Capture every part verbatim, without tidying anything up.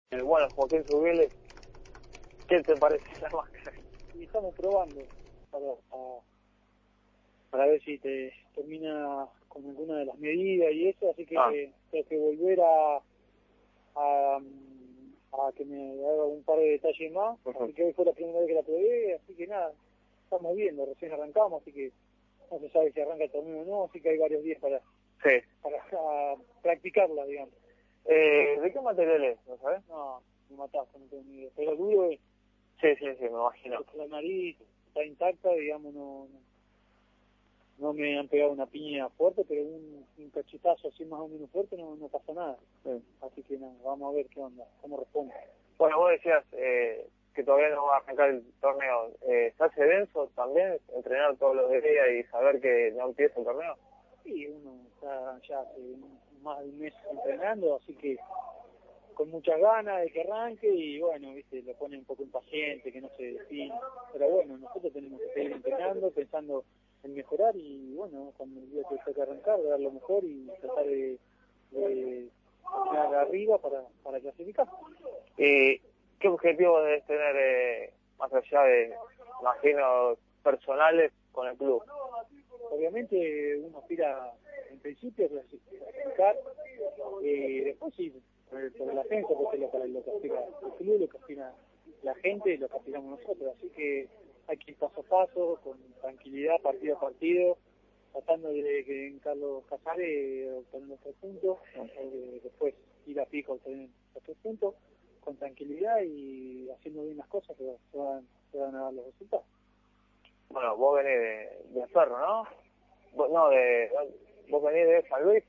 Eh, bueno, Joaquín Zubiele, ¿qué te parece la máscara? Y estamos probando para, para, para ver si te termina con alguna de las medidas y eso, así que Ah. tengo que volver a, a, a que me haga un par de detalles más, Uh-huh. así que hoy fue la primera vez que la probé, así que nada, estamos viendo, recién arrancamos, así que no se sabe si arranca el torneo o no, así que hay varios días para, Sí. para a, practicarla, digamos. Eh, ¿De qué material es? ¿No sabes? No, me mataste, no tengo ni idea, pero duro es. Sí, sí, sí, me imagino. Porque la nariz está intacta, digamos, no, no, no me han pegado una piña fuerte, pero un, un cachetazo así más o menos fuerte no, no pasa nada. Sí. Así que nada, vamos a ver qué onda, cómo responde. Bueno, vos decías eh, que todavía no va a arrancar el torneo. Eh, ¿Se hace denso también entrenar todos los días y saber que no empieza el torneo? Sí, uno está ya hace más de un mes entrenando, así que con muchas ganas de que arranque y bueno, viste, lo pone un poco impaciente, que no se define, pero bueno, nosotros tenemos que seguir entrenando, pensando en mejorar y bueno, cuando el día que toque arrancar, dar lo mejor y tratar de, de terminar arriba para, para clasificar. ¿Y qué objetivo debes tener, eh, más allá de, imagino, personales con el club? Obviamente uno aspira en principio a clasificar, y después sí, por el, por el ascenso, porque es lo, que- lo que aspira el club, lo que aspira la gente, lo que aspiramos nosotros, así que hay que ir paso a paso, con tranquilidad, partido a partido, tratando de que en Carlos Casares obtener los tres puntos, eh, después ir a pico a obtener los tres puntos, con tranquilidad y haciendo bien las cosas, que se van, se van a dar los resultados. Bueno, vos venís de, de Ferro, ¿no? Vos, no, de, vos venís de San Luis.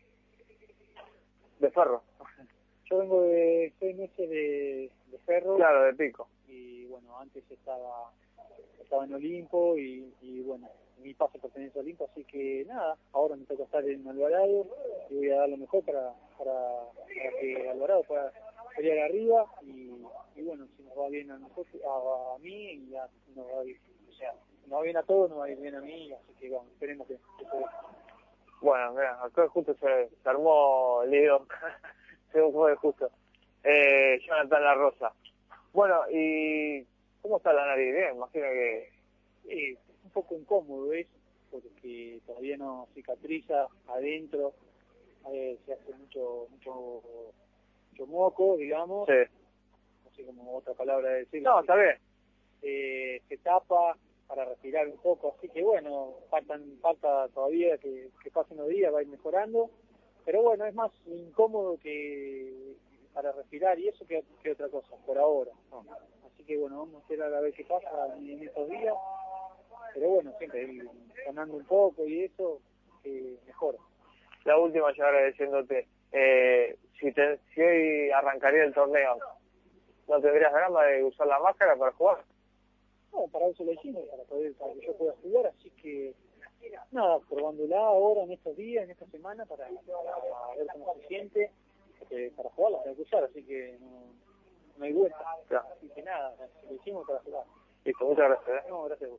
De Ferro. Yo vengo de seis meses de, de Ferro. Claro, de Pico. Y bueno, antes estaba estaba en Olimpo y, y bueno, mi paso pertenece a Olimpo, así que nada, ahora me toca estar en Alvarado y voy a dar lo mejor para, para, para que Alvarado pueda pelear arriba y, y bueno, si nos va bien a nosotros, a, a mí, y ya nos va bien, o sea, si nos va bien a todos, nos va a ir bien a mí, así que bueno, esperemos que, que se dé. Bueno, mira, acá justo se, se armó el lío. Se fue justo. Eh, Jonathan La Rosa. Bueno, ¿y cómo está la nariz? Bien, imagino que... Eh, un poco incómodo es, porque todavía no cicatriza adentro, eh, se hace mucho, mucho, mucho moco, digamos, Sí. no sé como otra palabra de decirlo. No, está bien. Eh, se tapa para respirar un poco, así que bueno, faltan, falta todavía que, que pasen los días, va a ir mejorando, pero bueno, es más incómodo que para respirar y eso que, que otra cosa, por ahora. Así que bueno, vamos a esperar a ver qué pasa en estos días, pero bueno, siempre ir sonando un poco y eso, que mejora. La última, yo agradeciéndote. Eh, si, te, si hoy arrancaría el torneo, ¿no tendrías ganas de usar la máscara para jugar? No, para eso lo hicimos, para poder, para que yo pueda jugar, así que nada, probándola ahora en estos días, en esta semana, para, para ver cómo se siente, porque para jugarla tengo que usar, así que no, no hay vuelta. Claro. Así que nada, lo hicimos para jugar. Listo, muchas gracias. ¿eh? No, gracias a vos.